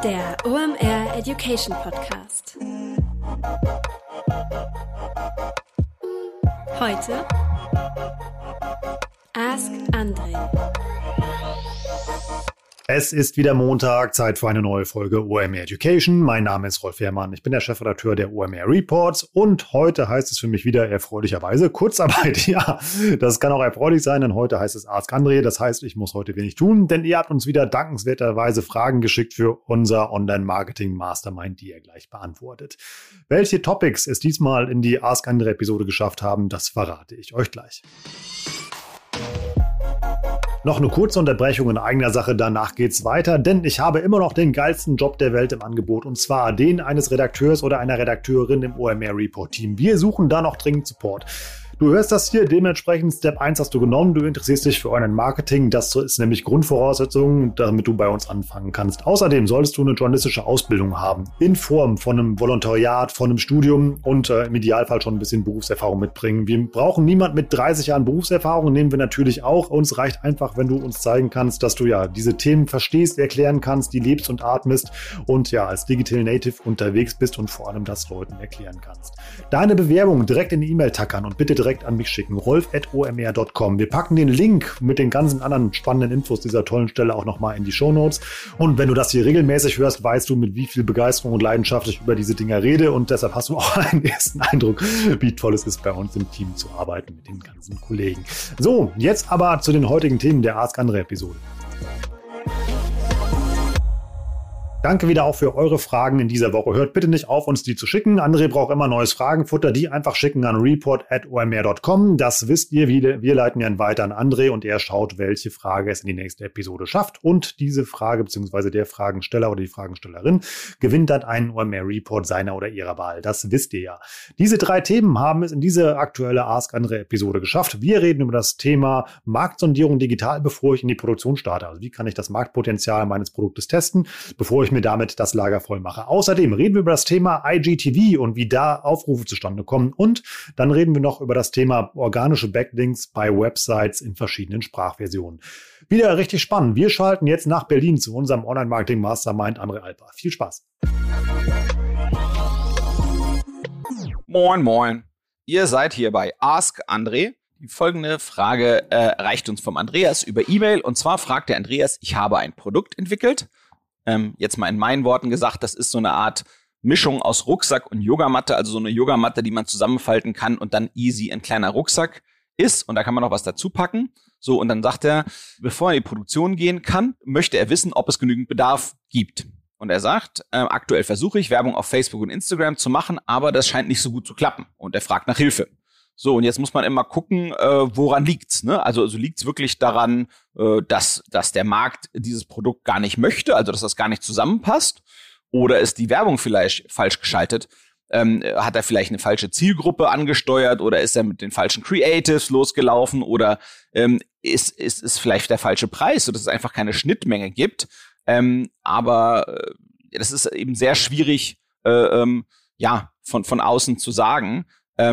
Der OMR Education Podcast. Heute Ask André. Es ist wieder Montag, Zeit für eine neue Folge OMR Education. Mein Name ist Rolf Herrmann, ich bin der Chefredakteur der OMR Reports und heute heißt es für mich wieder erfreulicherweise Kurzarbeit. Ja, das kann auch erfreulich sein, denn heute heißt es Ask André. Das heißt, ich muss heute wenig tun, denn ihr habt uns wieder dankenswerterweise Fragen geschickt für unser Online-Marketing-Mastermind, die ihr gleich beantwortet. Welche Topics es diesmal in die Ask André-Episode geschafft haben, das verrate ich euch gleich. Noch eine kurze Unterbrechung in eigener Sache, danach geht's weiter, denn ich habe immer noch den geilsten Job der Welt im Angebot und zwar den eines Redakteurs oder einer Redakteurin im OMR Report Team. Wir suchen da noch dringend Support. Du hörst das hier, dementsprechend Step 1 hast du genommen, du interessierst dich für Online-Marketing, das ist nämlich Grundvoraussetzung, damit du bei uns anfangen kannst. Außerdem solltest du eine journalistische Ausbildung haben, in Form von einem Volontariat, von einem Studium und im Idealfall schon ein bisschen Berufserfahrung mitbringen. Wir brauchen niemand mit 30 Jahren Berufserfahrung, nehmen wir natürlich auch. Uns reicht einfach, wenn du uns zeigen kannst, dass du ja diese Themen verstehst, erklären kannst, die lebst und atmest und ja als Digital Native unterwegs bist und vor allem das Leuten erklären kannst. Deine Bewerbung direkt in die E-Mail tackern und bitte direkt an mich schicken, rolf@omr.com. Wir packen den Link mit den ganzen anderen spannenden Infos dieser tollen Stelle auch nochmal in die Shownotes. Und wenn du das hier regelmäßig hörst, weißt du, mit wie viel Begeisterung und Leidenschaft ich über diese Dinger rede. Und deshalb hast du auch einen ersten Eindruck, wie toll es ist, bei uns im Team zu arbeiten mit den ganzen Kollegen. So, jetzt aber zu den heutigen Themen der Ask André Episode. Danke wieder auch für eure Fragen in dieser Woche. Hört bitte nicht auf, uns die zu schicken. André braucht immer neues Fragenfutter. Die einfach schicken an report@omr.com. Das wisst ihr. Wir leiten ja weiter an André und er schaut, welche Frage es in die nächste Episode schafft. Und diese Frage bzw. der Fragensteller oder die Fragenstellerin gewinnt dann einen OMR Report seiner oder ihrer Wahl. Das wisst ihr ja. Diese 3 Themen haben es in diese aktuelle Ask André Episode geschafft. Wir reden über das Thema Marktsondierung digital, bevor ich in die Produktion starte. Also wie kann ich das Marktpotenzial meines Produktes testen, bevor ich mir damit das Lager voll mache. Außerdem reden wir über das Thema IGTV und wie da Aufrufe zustande kommen. Und dann reden wir noch über das Thema organische Backlinks bei Websites in verschiedenen Sprachversionen. Wieder richtig spannend. Wir schalten jetzt nach Berlin zu unserem Online-Marketing-Mastermind André Alper. Viel Spaß. Moin, moin. Ihr seid hier bei Ask André. Die folgende Frage erreicht uns vom Andreas über E-Mail. Und zwar fragt der Andreas, ich habe ein Produkt entwickelt. Jetzt mal in meinen Worten gesagt, das ist so eine Art Mischung aus Rucksack und Yogamatte, also so eine Yogamatte, die man zusammenfalten kann und dann easy ein kleiner Rucksack ist und da kann man noch was dazu packen. So, und dann sagt er, bevor er in die Produktion gehen kann, möchte er wissen, ob es genügend Bedarf gibt. Und er sagt, aktuell versuche ich, Werbung auf Facebook und Instagram zu machen, aber das scheint nicht so gut zu klappen. Und er fragt nach Hilfe. So, und jetzt muss man immer gucken, woran liegt's, ne? Also liegt's wirklich daran, dass der Markt dieses Produkt gar nicht möchte, also dass das gar nicht zusammenpasst? Oder ist die Werbung vielleicht falsch geschaltet? Hat er vielleicht eine falsche Zielgruppe angesteuert oder ist er mit den falschen Creatives losgelaufen oder ist vielleicht der falsche Preis, sodass es einfach keine Schnittmenge gibt? Aber das ist eben sehr schwierig, von außen zu sagen.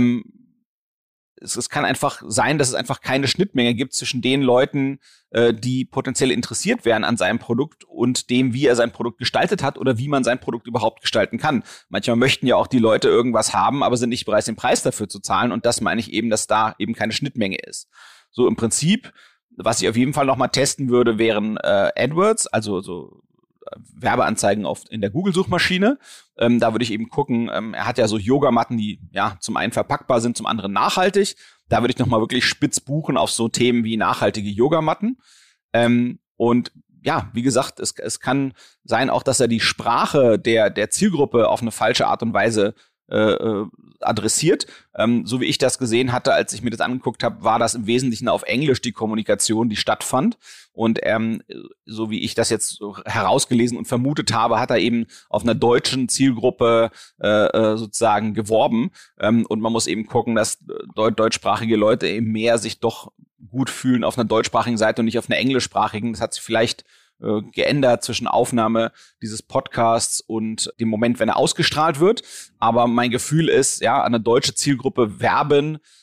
Es kann einfach sein, dass es einfach keine Schnittmenge gibt zwischen den Leuten, die potenziell interessiert wären an seinem Produkt und dem, wie er sein Produkt gestaltet hat oder wie man sein Produkt überhaupt gestalten kann. Manchmal möchten ja auch die Leute irgendwas haben, aber sind nicht bereit, den Preis dafür zu zahlen. Und das meine ich eben, dass da eben keine Schnittmenge ist. So im Prinzip, was ich auf jeden Fall noch mal testen würde, wären AdWords, also so Werbeanzeigen in der Google-Suchmaschine. Da würde ich eben gucken, er hat ja so Yogamatten, die ja zum einen verpackbar sind, zum anderen nachhaltig. Da würde ich nochmal wirklich spitz buchen auf so Themen wie nachhaltige Yogamatten. Und ja, wie gesagt, es kann sein auch, dass er die Sprache der Zielgruppe auf eine falsche Art und Weise adressiert. So wie ich das gesehen hatte, als ich mir das angeguckt habe, war das im Wesentlichen auf Englisch die Kommunikation, die stattfand. Und so wie ich das jetzt so herausgelesen und vermutet habe, hat er eben auf einer deutschen Zielgruppe sozusagen geworben. Und man muss eben gucken, dass deutschsprachige Leute eben mehr sich doch gut fühlen auf einer deutschsprachigen Seite und nicht auf einer englischsprachigen. Das hat sich vielleicht geändert zwischen Aufnahme dieses Podcasts und dem Moment, wenn er ausgestrahlt wird. Aber mein Gefühl ist, ja, an eine deutsche Zielgruppe werben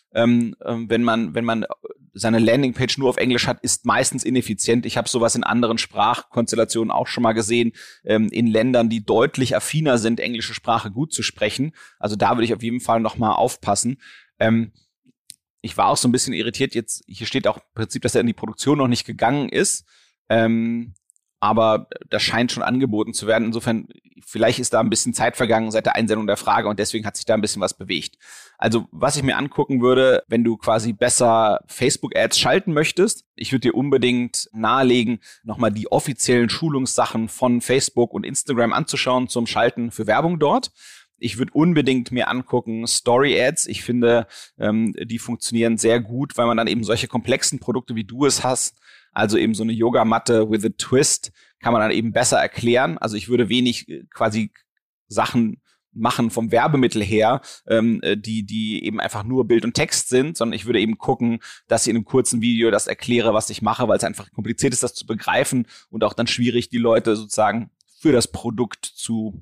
wenn man seine Landingpage nur auf Englisch hat, ist meistens ineffizient. Ich habe sowas in anderen Sprachkonstellationen auch schon mal gesehen, in Ländern, die deutlich affiner sind, englische Sprache gut zu sprechen. Also da würde ich auf jeden Fall noch mal aufpassen. Ich war auch so ein bisschen irritiert. Jetzt hier steht auch im Prinzip, dass er in die Produktion noch nicht gegangen ist. Aber das scheint schon angeboten zu werden. Insofern, vielleicht ist da ein bisschen Zeit vergangen seit der Einsendung der Frage und deswegen hat sich da ein bisschen was bewegt. Also, was ich mir angucken würde, wenn du quasi besser Facebook-Ads schalten möchtest, ich würde dir unbedingt nahelegen, nochmal die offiziellen Schulungssachen von Facebook und Instagram anzuschauen zum Schalten für Werbung dort. Ich würde unbedingt mir angucken Story-Ads. Ich finde, die funktionieren sehr gut, weil man dann eben solche komplexen Produkte, wie du es hast, also eben so eine Yogamatte with a Twist, kann man dann eben besser erklären. Also ich würde wenig quasi Sachen machen vom Werbemittel her, die eben einfach nur Bild und Text sind, sondern ich würde eben gucken, dass ich in einem kurzen Video das erkläre, was ich mache, weil es einfach kompliziert ist, das zu begreifen und auch dann schwierig, die Leute sozusagen für das Produkt zum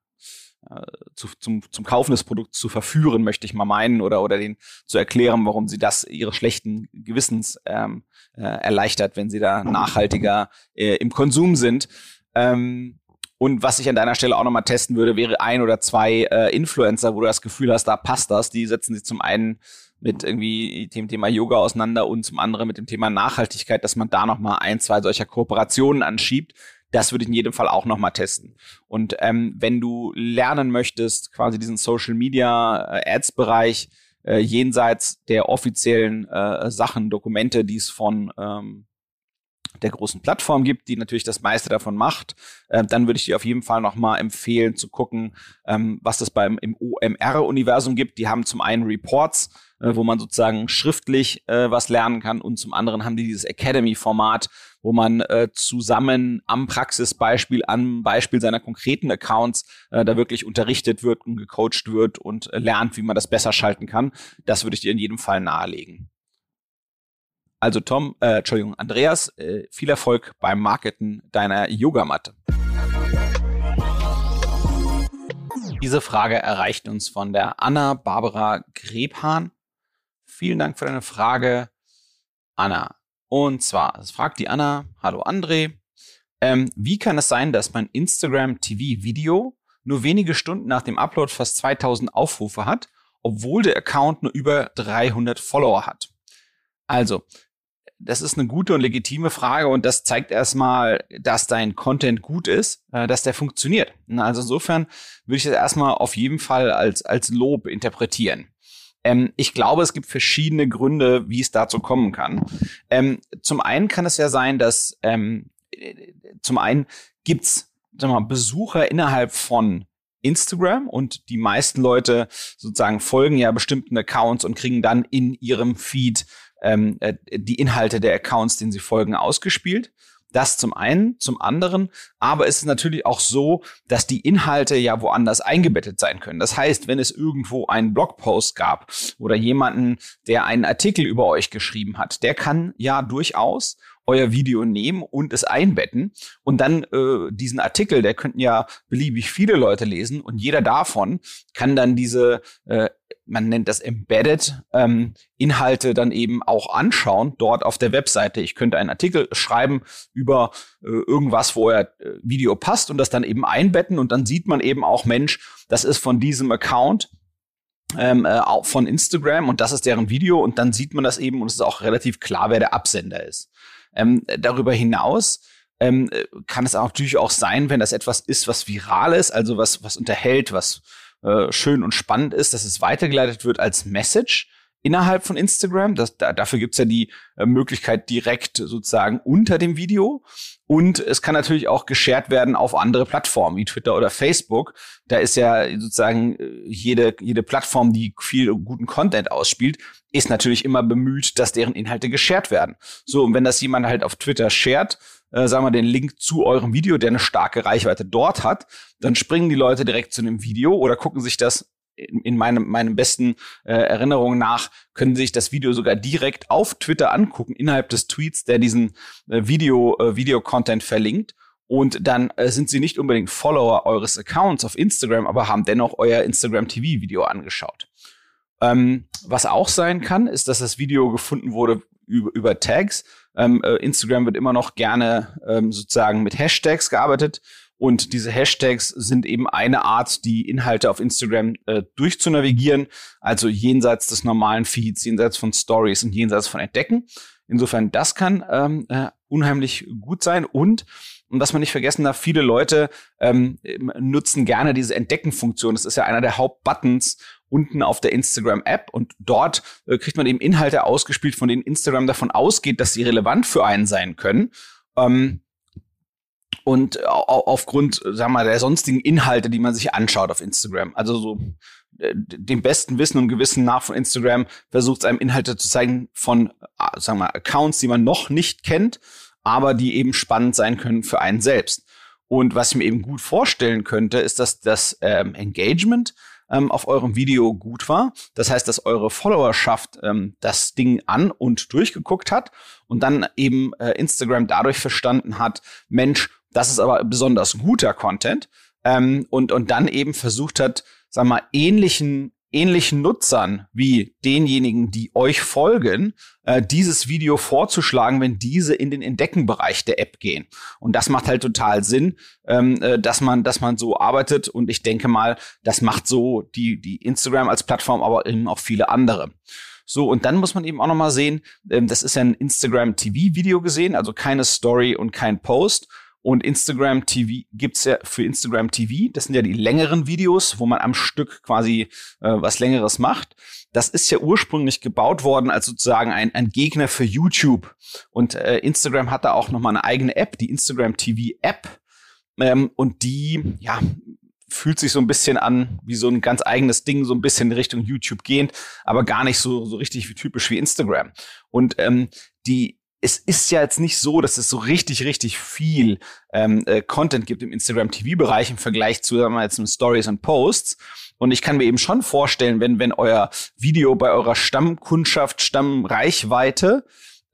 Kaufen des Produkts zu verführen, möchte ich mal meinen, oder denen zu erklären, warum sie das ihres schlechten Gewissens erleichtert, wenn sie da nachhaltiger im Konsum sind. Und was ich an deiner Stelle auch nochmal testen würde, wäre 1 oder 2 Influencer, wo du das Gefühl hast, da passt das. Die setzen sich zum einen mit irgendwie dem Thema Yoga auseinander und zum anderen mit dem Thema Nachhaltigkeit, dass man da nochmal 1, 2 solcher Kooperationen anschiebt. Das würde ich in jedem Fall auch nochmal testen. Und wenn du lernen möchtest, quasi diesen Social-Media-Ads-Bereich jenseits der offiziellen Sachen, Dokumente, die es von der großen Plattform gibt, die natürlich das meiste davon macht, dann würde ich dir auf jeden Fall nochmal empfehlen zu gucken, was es im OMR-Universum gibt. Die haben zum einen Reports, wo man sozusagen schriftlich was lernen kann, und zum anderen haben die dieses Academy-Format, wo man zusammen am Praxisbeispiel, am Beispiel seiner konkreten Accounts da wirklich unterrichtet wird und gecoacht wird und lernt, wie man das besser schalten kann. Das würde ich dir in jedem Fall nahelegen. Also Andreas, viel Erfolg beim Marketen deiner Yogamatte. Diese Frage erreicht uns von der Anna Barbara Grebhahn. Vielen Dank für deine Frage, Anna. Und zwar, es fragt die Anna: Hallo André, wie kann es sein, dass mein Instagram TV-Video nur wenige Stunden nach dem Upload fast 2000 Aufrufe hat, obwohl der Account nur über 300 Follower hat? Also, das ist eine gute und legitime Frage und das zeigt erstmal, dass dein Content gut ist, dass der funktioniert. Also insofern würde ich das erstmal auf jeden Fall als Lob interpretieren. Ich glaube, es gibt verschiedene Gründe, wie es dazu kommen kann. Zum einen kann es ja sein, dass zum einen gibt's Besucher innerhalb von Instagram und die meisten Leute sozusagen folgen ja bestimmten Accounts und kriegen dann in ihrem Feed die Inhalte der Accounts, denen sie folgen, ausgespielt. Das zum einen. Zum anderen aber ist es natürlich auch so, dass die Inhalte ja woanders eingebettet sein können. Das heißt, wenn es irgendwo einen Blogpost gab oder jemanden, der einen Artikel über euch geschrieben hat, der kann ja durchaus euer Video nehmen und es einbetten und dann diesen Artikel, der könnten ja beliebig viele Leute lesen und jeder davon kann dann diese, man nennt das Embedded, Inhalte dann eben auch anschauen dort auf der Webseite. Ich könnte einen Artikel schreiben über irgendwas, wo euer Video passt und das dann eben einbetten und dann sieht man eben auch, Mensch, das ist von diesem Account auch von Instagram und das ist deren Video und dann sieht man das eben und es ist auch relativ klar, wer der Absender ist. Darüber hinaus kann es auch natürlich auch sein, wenn das etwas ist, was viral ist, also was unterhält, was schön und spannend ist, dass es weitergeleitet wird als Message innerhalb von Instagram. Dafür gibt's ja die Möglichkeit direkt sozusagen unter dem Video. Und es kann natürlich auch geshared werden auf andere Plattformen wie Twitter oder Facebook. Da ist ja sozusagen jede Plattform, die viel guten Content ausspielt, ist natürlich immer bemüht, dass deren Inhalte geshared werden. So, und wenn das jemand halt auf Twitter shared, sagen wir den Link zu eurem Video, der eine starke Reichweite dort hat, dann springen die Leute direkt zu dem Video oder gucken sich das in meinem besten Erinnerungen nach, können sich das Video sogar direkt auf Twitter angucken, innerhalb des Tweets, der diesen Video-Content verlinkt. Und dann sind sie nicht unbedingt Follower eures Accounts auf Instagram, aber haben dennoch euer Instagram-TV-Video angeschaut. Was auch sein kann, ist, dass das Video gefunden wurde über Tags. Instagram wird immer noch gerne sozusagen mit Hashtags gearbeitet. Und diese Hashtags sind eben eine Art, die Inhalte auf Instagram durchzunavigieren. Also jenseits des normalen Feeds, jenseits von Stories und jenseits von Entdecken. Insofern, das kann unheimlich gut sein. Und was man nicht vergessen darf, viele Leute nutzen gerne diese Entdecken-Funktion. Das ist ja einer der Hauptbuttons unten auf der Instagram-App. Und dort kriegt man eben Inhalte ausgespielt, von denen Instagram davon ausgeht, dass sie relevant für einen sein können. Und aufgrund, sagen wir mal, der sonstigen Inhalte, die man sich anschaut auf Instagram. Also so dem besten Wissen und Gewissen nach von Instagram versucht es einem Inhalte zu zeigen von, sagen wir mal, Accounts, die man noch nicht kennt, aber die eben spannend sein können für einen selbst. Und was ich mir eben gut vorstellen könnte, ist, dass das Engagement auf eurem Video gut war. Das heißt, dass eure Followerschaft das Ding an- und durchgeguckt hat und dann eben Instagram dadurch verstanden hat, Mensch, das ist aber besonders guter Content und dann eben versucht hat, sagen wir mal, ähnlichen Nutzern wie denjenigen, die euch folgen, dieses Video vorzuschlagen, wenn diese in den Entdecken-Bereich der App gehen. Und das macht halt total Sinn, dass man so arbeitet. Und ich denke mal, das macht so die Instagram als Plattform, aber eben auch viele andere. So, und dann muss man eben auch noch mal sehen, das ist ja ein Instagram-TV-Video gesehen, also keine Story und kein Post. Und Instagram TV gibt's ja für Instagram TV. Das sind ja die längeren Videos, wo man am Stück quasi was Längeres macht. Das ist ja ursprünglich gebaut worden als sozusagen ein Gegner für YouTube. Und Instagram hat da auch noch mal eine eigene App, die Instagram TV App. Und die, ja, fühlt sich so ein bisschen an wie so ein ganz eigenes Ding, so ein bisschen in Richtung YouTube gehend, aber gar nicht so richtig typisch wie Instagram. Und es ist ja jetzt nicht so, dass es so richtig viel Content gibt im Instagram-TV-Bereich im Vergleich zu, sagen wir jetzt, Stories und Posts. Und ich kann mir eben schon vorstellen, wenn euer Video bei eurer Stammkundschaft, Stammreichweite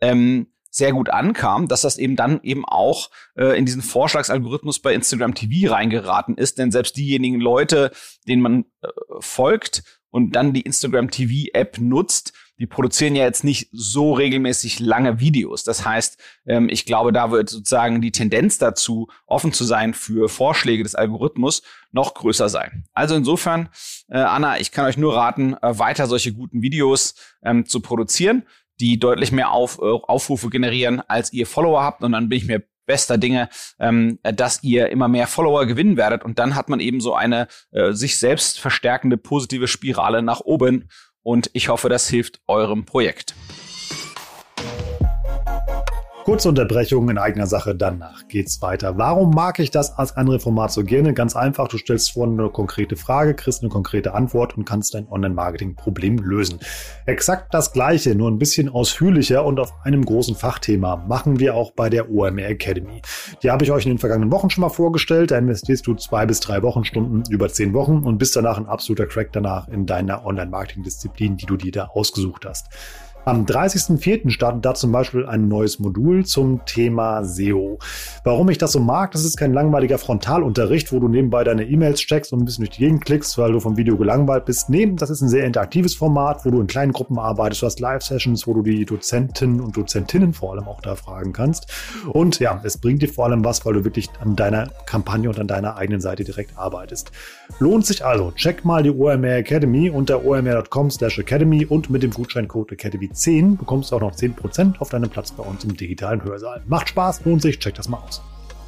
sehr gut ankam, dass das eben dann eben auch in diesen Vorschlagsalgorithmus bei Instagram TV reingeraten ist. Denn selbst diejenigen Leute, denen man folgt und dann die Instagram TV App nutzt, die produzieren ja jetzt nicht so regelmäßig lange Videos. Das heißt, ich glaube, da wird sozusagen die Tendenz dazu, offen zu sein für Vorschläge des Algorithmus, noch größer sein. Also insofern, Anna, ich kann euch nur raten, weiter solche guten Videos zu produzieren, die deutlich mehr Aufrufe generieren, als ihr Follower habt. Und dann bin ich mir bester Dinge, dass ihr immer mehr Follower gewinnen werdet. Und dann hat man eben so eine sich selbst verstärkende positive Spirale nach oben. Und ich hoffe, das hilft eurem Projekt. Kurze Unterbrechung in eigener Sache, danach geht's weiter. Warum mag ich das als andere Format so gerne? Ganz einfach, du stellst vorne eine konkrete Frage, kriegst eine konkrete Antwort und kannst dein Online-Marketing-Problem lösen. Exakt das Gleiche, nur ein bisschen ausführlicher und auf einem großen Fachthema machen wir auch bei der OMR Academy. Die habe ich euch in den vergangenen Wochen schon mal vorgestellt. Da investierst du 2 bis 3 Wochenstunden über 10 Wochen und bist danach ein absoluter Crack danach in deiner Online-Marketing-Disziplin, die du dir da ausgesucht hast. Am 30.04. startet da zum Beispiel ein neues Modul zum Thema SEO. Warum ich das so mag, das ist kein langweiliger Frontalunterricht, wo du nebenbei deine E-Mails checkst und ein bisschen durch die Gegend klickst, weil du vom Video gelangweilt bist. Nee, das ist ein sehr interaktives Format, wo du in kleinen Gruppen arbeitest. Du hast Live-Sessions, wo du die Dozenten und Dozentinnen vor allem auch da fragen kannst. Und ja, es bringt dir vor allem was, weil du wirklich an deiner Kampagne und an deiner eigenen Seite direkt arbeitest. Lohnt sich also. Check mal die OMR Academy unter omr.com/academy und mit dem Gutscheincode Academy 10 bekommst du auch noch 10% auf deinen Platz bei uns im digitalen Hörsaal. Macht Spaß, lohnt sich, check das mal aus.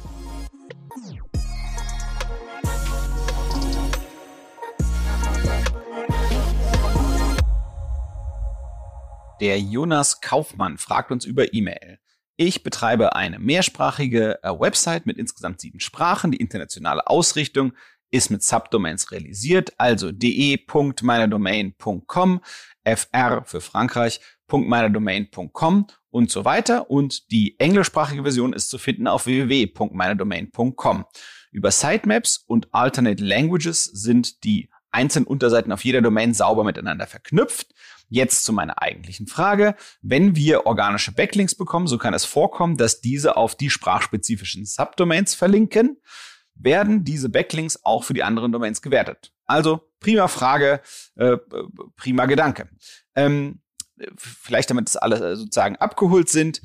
Der Jonas Kaufmann fragt uns über E-Mail. Ich betreibe eine mehrsprachige Website mit insgesamt 7 Sprachen. Die internationale Ausrichtung ist mit Subdomains realisiert, also de.meinerdomain.com, fr für Frankreich, .meinerdomain.com und so weiter. Und die englischsprachige Version ist zu finden auf www.meinerdomain.com. Über Sitemaps und Alternate Languages sind die einzelnen Unterseiten auf jeder Domain sauber miteinander verknüpft. Jetzt zu meiner eigentlichen Frage. Wenn wir organische Backlinks bekommen, so kann es vorkommen, dass diese auf die sprachspezifischen Subdomains verlinken. Werden diese Backlinks auch für die anderen Domains gewertet? Also prima Frage, prima Gedanke. Vielleicht damit das alle sozusagen abgeholt sind.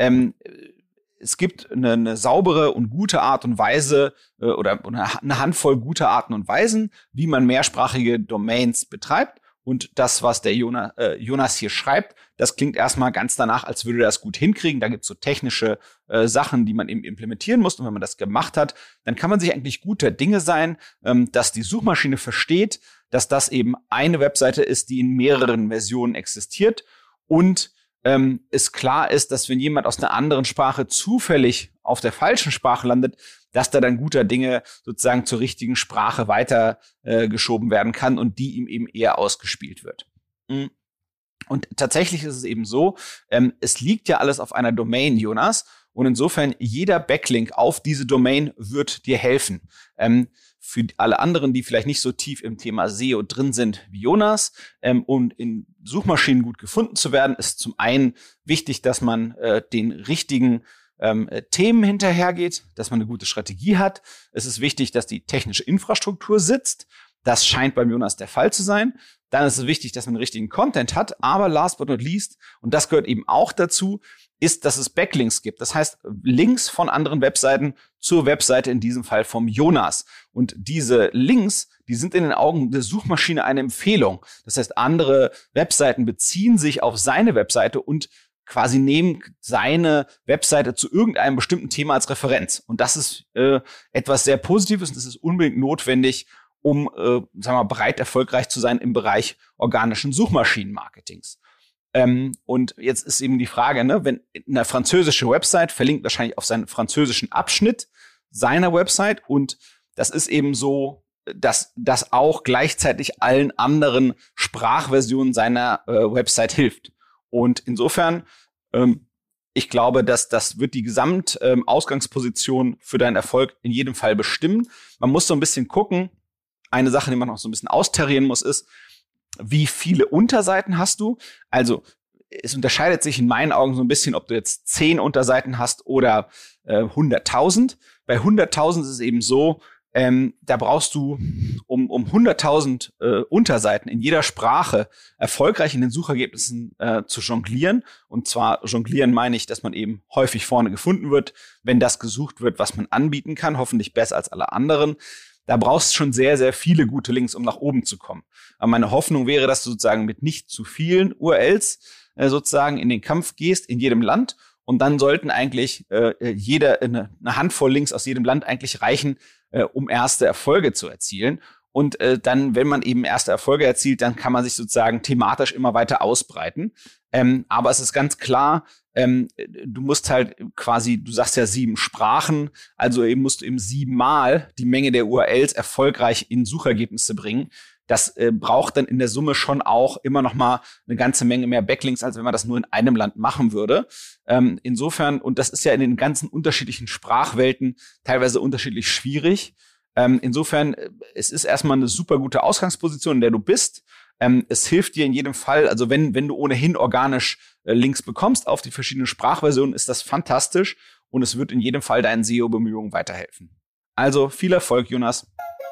Es gibt eine saubere und gute Art und Weise oder eine Handvoll guter Arten und Weisen, wie man mehrsprachige Domains betreibt. Und das, was der Jonas hier schreibt, das klingt erstmal ganz danach, als würde er das gut hinkriegen. Da gibt es so technische Sachen, die man eben implementieren muss. Und wenn man das gemacht hat, dann kann man sich eigentlich guter Dinge sein, dass die Suchmaschine versteht, dass das eben eine Webseite ist, die in mehreren Versionen existiert. Und es klar ist, dass wenn jemand aus einer anderen Sprache zufällig auf der falschen Sprache landet, dass da dann guter Dinge sozusagen zur richtigen Sprache weiter geschoben werden kann und die ihm eben eher ausgespielt wird. Und tatsächlich ist es eben so, es liegt ja alles auf einer Domain, Jonas, und insofern jeder Backlink auf diese Domain wird dir helfen. Für alle anderen, die vielleicht nicht so tief im Thema SEO drin sind wie Jonas, und in Suchmaschinen gut gefunden zu werden, ist zum einen wichtig, dass man den richtigen Themen hinterhergeht, dass man eine gute Strategie hat. Es ist wichtig, dass die technische Infrastruktur sitzt. Das scheint beim Jonas der Fall zu sein. Dann ist es wichtig, dass man den richtigen Content hat. Aber last but not least, und das gehört eben auch dazu, ist, dass es Backlinks gibt. Das heißt, Links von anderen Webseiten zur Webseite, in diesem Fall vom Jonas. Und diese Links, die sind in den Augen der Suchmaschine eine Empfehlung. Das heißt, andere Webseiten beziehen sich auf seine Webseite und quasi nehmen seine Webseite zu irgendeinem bestimmten Thema als Referenz. Und das ist etwas sehr Positives und das ist unbedingt notwendig, um breit erfolgreich zu sein im Bereich organischen Suchmaschinenmarketings. Und jetzt ist eben die Frage, wenn eine französische Website verlinkt wahrscheinlich auf seinen französischen Abschnitt seiner Website und das ist eben so, dass das auch gleichzeitig allen anderen Sprachversionen seiner Website hilft. Und insofern, ich glaube, dass das wird die Ausgangsposition für deinen Erfolg in jedem Fall bestimmen. Man muss so ein bisschen gucken. Eine Sache, die man noch so ein bisschen austarieren muss, ist, wie viele Unterseiten hast du? Also es unterscheidet sich in meinen Augen so ein bisschen, ob du jetzt 10 Unterseiten hast oder 100.000. Bei 100.000 ist es eben so, da brauchst du, um 100.000 Unterseiten in jeder Sprache erfolgreich in den Suchergebnissen zu jonglieren. Und zwar jonglieren meine ich, dass man eben häufig vorne gefunden wird, wenn das gesucht wird, was man anbieten kann, hoffentlich besser als alle anderen. Da brauchst du schon sehr, sehr viele gute Links, um nach oben zu kommen. Aber meine Hoffnung wäre, dass du sozusagen mit nicht zu vielen URLs sozusagen in den Kampf gehst, in jedem Land. Und dann sollten eigentlich eine Handvoll Links aus jedem Land eigentlich reichen, um erste Erfolge zu erzielen. Und dann, wenn man eben erste Erfolge erzielt, dann kann man sich sozusagen thematisch immer weiter ausbreiten. Aber es ist ganz klar, du musst halt quasi, du sagst ja 7 Sprachen, also eben musst du eben 7-mal die Menge der URLs erfolgreich in Suchergebnisse bringen. Das braucht dann in der Summe schon auch immer noch mal eine ganze Menge mehr Backlinks, als wenn man das nur in einem Land machen würde. Insofern, und das ist ja in den ganzen unterschiedlichen Sprachwelten teilweise unterschiedlich schwierig. Insofern, es ist erstmal eine super gute Ausgangsposition, in der du bist. Es hilft dir in jedem Fall, also wenn du ohnehin organisch Links bekommst auf die verschiedenen Sprachversionen, ist das fantastisch und es wird in jedem Fall deinen SEO-Bemühungen weiterhelfen. Also viel Erfolg, Jonas.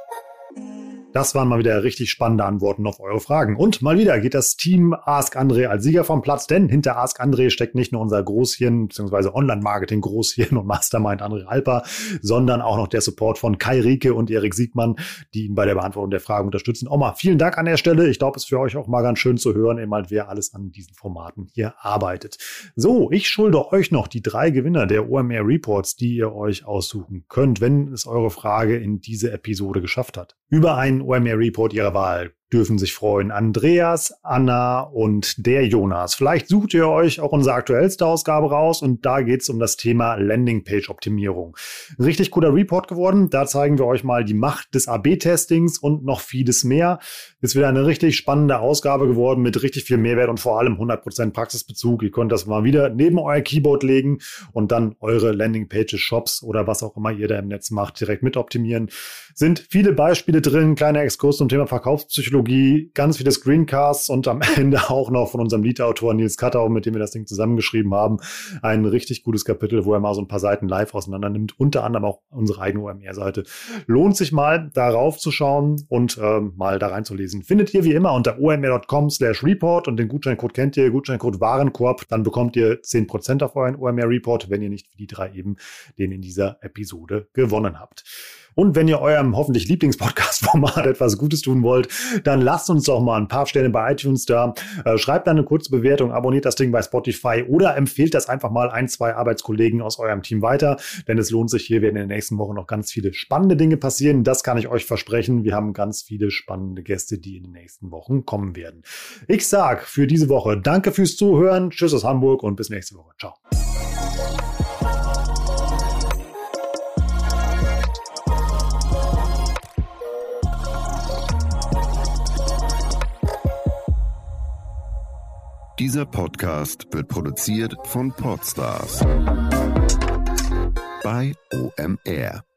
Das waren mal wieder richtig spannende Antworten auf eure Fragen. Und mal wieder geht das Team Ask André als Sieger vom Platz, denn hinter Ask André steckt nicht nur unser Großhirn bzw. Online-Marketing-Großhirn und Mastermind André Alper, sondern auch noch der Support von Kai Rieke und Erik Siegmann, die ihn bei der Beantwortung der Fragen unterstützen. Auch mal vielen Dank an der Stelle. Ich glaube, es ist für euch auch mal ganz schön zu hören, eben halt, wer alles an diesen Formaten hier arbeitet. So, ich schulde euch noch die 3 Gewinner der OMR Reports, die ihr euch aussuchen könnt, wenn es eure Frage in diese Episode geschafft hat. Über einen OMR Report ihrer Wahl dürfen sich freuen Andreas, Anna und der Jonas. Vielleicht sucht ihr euch auch unsere aktuellste Ausgabe raus und da geht es um das Thema Landingpage-Optimierung. Ein richtig cooler Report geworden. Da zeigen wir euch mal die Macht des AB-Testings und noch vieles mehr. Ist wieder eine richtig spannende Ausgabe geworden mit richtig viel Mehrwert und vor allem 100% Praxisbezug. Ihr könnt das mal wieder neben euer Keyboard legen und dann eure Landingpages, Shops oder was auch immer ihr da im Netz macht, direkt mit optimieren. Sind viele Beispiele drin, kleiner Exkurs zum Thema Verkaufspsychologie Trilogie, ganz viele Screencasts und am Ende auch noch von unserem Lead-Autor Nils Kattau, mit dem wir das Ding zusammengeschrieben haben, ein richtig gutes Kapitel, wo er mal so ein paar Seiten live auseinander nimmt, unter anderem auch unsere eigene OMR-Seite. Lohnt sich mal, darauf zu schauen und mal da reinzulesen. Findet ihr wie immer unter omr.com/report und den Gutscheincode kennt ihr, Gutscheincode Warenkorb, dann bekommt ihr 10% auf euren OMR-Report, wenn ihr nicht wie die 3 eben den in dieser Episode gewonnen habt. Und wenn ihr eurem hoffentlich Lieblingspodcast-Format etwas Gutes tun wollt, dann lasst uns doch mal ein paar Sterne bei iTunes da. Schreibt dann eine kurze Bewertung, abonniert das Ding bei Spotify oder empfehlt das einfach mal 1, 2 Arbeitskollegen aus eurem Team weiter, denn es lohnt sich. Hier werden in den nächsten Wochen noch ganz viele spannende Dinge passieren. Das kann ich euch versprechen. Wir haben ganz viele spannende Gäste, die in den nächsten Wochen kommen werden. Ich sag für diese Woche danke fürs Zuhören. Tschüss aus Hamburg und bis nächste Woche. Ciao. Dieser Podcast wird produziert von Podstars bei OMR.